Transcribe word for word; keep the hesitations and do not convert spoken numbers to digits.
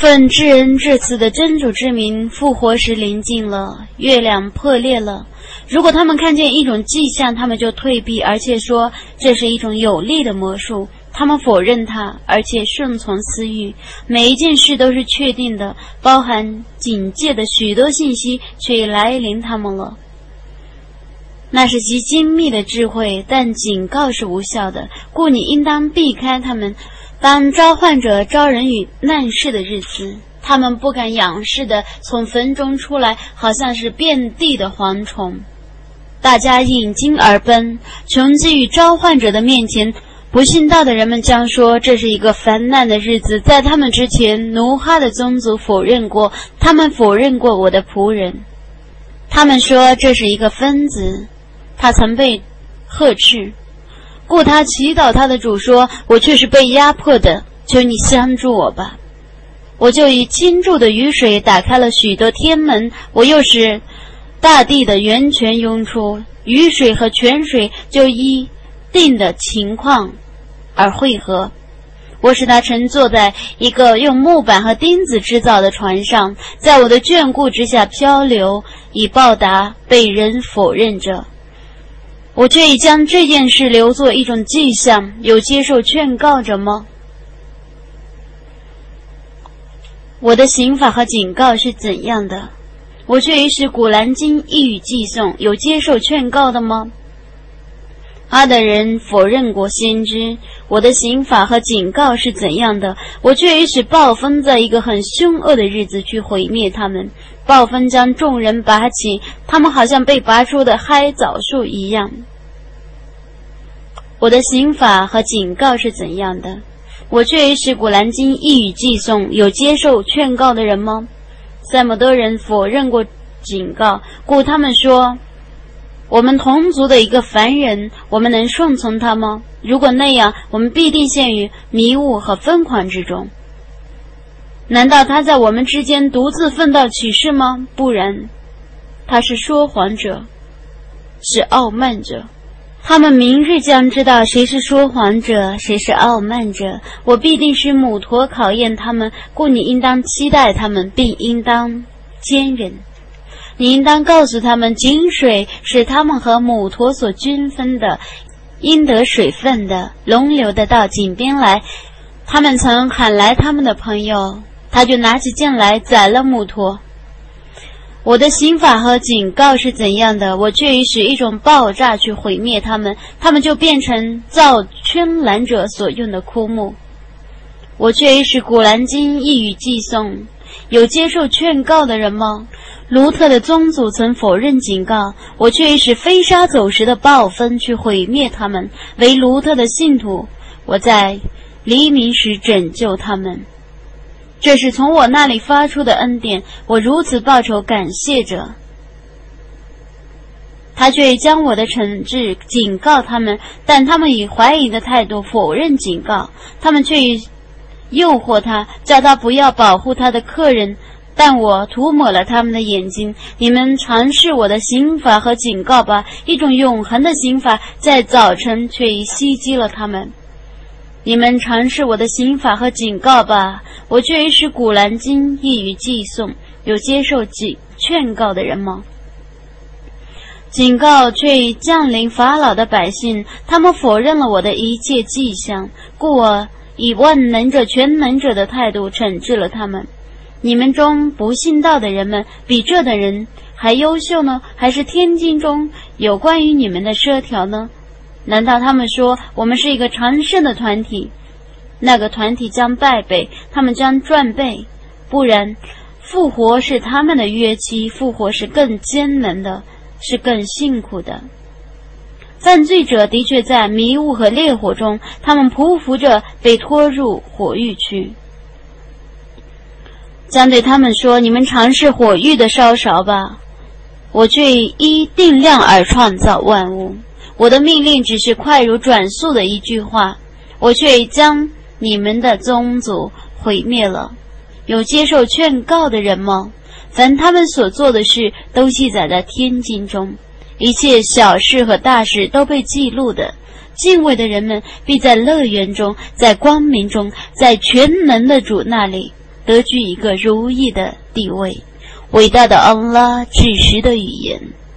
奉至恩至慈的真主之名，复活时临近了，月亮破裂了。如果他们看见一种迹象，他们就退避，而且说这是一种有力的魔术。他们否认它，而且顺从私欲。每一件事都是确定的，包含警戒的许多信息却已来临他们了。那是极精密的智慧，但警告是无效的，故你应当避开他们。当召唤者招人与难事的日子，他们不敢仰视的从坟中出来，好像是遍地的蝗虫。大家引颈而奔，穷极于召唤者的面前。不信道的人们将说这是一个烦难的日子。在他们之前，奴哈的宗族否认过，他们否认过我的仆人。他们说这是一个疯子，他曾被呵斥，故他祈祷他的主说，我却是被压迫的，求你相助我吧。我就以倾注的雨水打开了许多天门，我又使大地的源泉涌出，雨水和泉水就依定的情况而汇合。我使他乘坐在一个用木板和钉子制造的船上，在我的眷顾之下漂流，以报答被人否认者。我却已将这件事留作一种迹象，有接受劝告者吗？我的刑法和警告是怎样的？我却已使古兰经一语寄送，有接受劝告的吗？阿的人否认过先知，我的刑法和警告是怎样的？我却已使暴风在一个很凶恶的日子去毁灭他们。暴风将众人拔起，他们好像被拔出的嗨枣树一样。我的刑法和警告是怎样的？我却已使古兰经一语寄送，有接受劝告的人吗？塞姆多人否认过警告，故他们说，我们同族的一个凡人，我们能顺从他吗？如果那样，我们必定陷于迷雾和疯狂之中。难道他在我们之间独自奋斗起事吗？不然，他是说谎者，是傲慢者。他们明日将知道谁是说谎者，谁是傲慢者。我必定是母驼考验他们，故你应当期待他们，并应当坚忍。你应当告诉他们，井水是他们和母驼所均分的，应得水分的，龙流的到井边来。他们曾喊来他们的朋友，他就拿起剑来宰了母驼。我的刑法和警告是怎样的？我却已使一种爆炸去毁灭他们，他们就变成造圈栏者所用的枯木。我却已使古兰经一语寄送，有接受劝告的人吗？卢特的宗族曾否认警告，我却已使飞沙走石的暴风去毁灭他们。为卢特的信徒，我在黎明时拯救他们。这是从我那里发出的恩典，我如此报酬感谢者。他却将我的惩治警告他们，但他们以怀疑的态度否认警告，他们却以诱惑他，叫他不要保护他的客人，但我涂抹了他们的眼睛。你们尝试我的刑罚和警告吧，一种永恒的刑罚在早晨却已袭击了他们。你们尝试我的刑法和警告吧，我却已使古兰经一语寄送，有接受警劝告的人吗？警告却已降临法老的百姓，他们否认了我的一切迹象，故我以万能者全能者的态度惩治了他们。你们中不信道的人们比这的人还优秀呢？还是天经中有关于你们的奢条呢？难道他们说我们是一个长胜的团体？那个团体将败北，他们将赚倍。不然，复活是他们的约期，复活是更艰难的，是更辛苦的。犯罪者的确在迷雾和烈火中，他们匍匐着被拖入火狱去。将对他们说，你们尝试火狱的烧勺吧。我却以一定量而创造万物，我的命令只是快如转速的一句话，我却将你们的宗族毁灭了。有接受劝告的人吗？凡他们所做的事都记载在天经中，一切小事和大事都被记录的。敬畏的人们必在乐园中，在光明中，在全能的主那里。 得居一个如意的地位。伟大的安拉指示的语言。